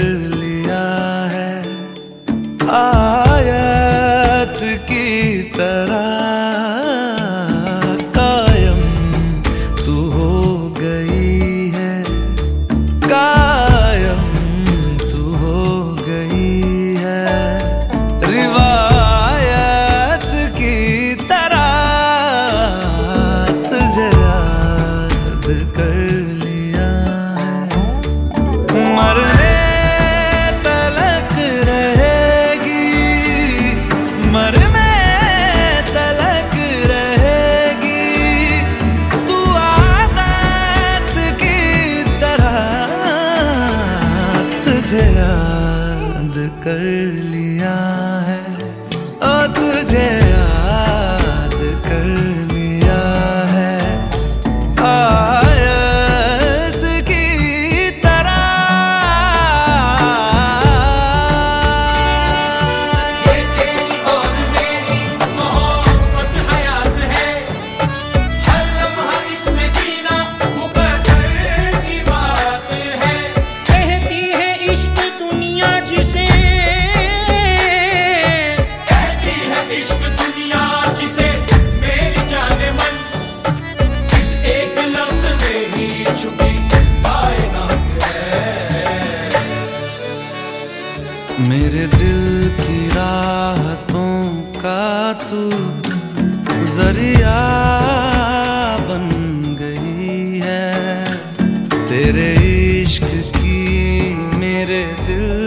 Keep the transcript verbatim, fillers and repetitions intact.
लिया है। आयत की तरह कायम तू हो गई है, कायम तू हो गई है। रिवायत की तरह तुझे याद कर लिया है। मरने तलक रहेगी, मरने तलक रहेगी तू आदत की तरह। तुझे याद कर लिया है, ओ तुझे याद कर लिया है। आयत की तरह। ये तेरी और मेरी मोहब्बत हयात है, हर लम्हा इसमें जीना मुकद्दर की बात है। कहती है इश्क दुनिया जिसे, कहती है इश्क दुनिया जिसे मेरी जाने मन इस एक लफ्ज में ही छुपी कायनात है। मेरे दिल की राहतों का तू जरिया बन गई है। तेरे इश्क की मेरे दिल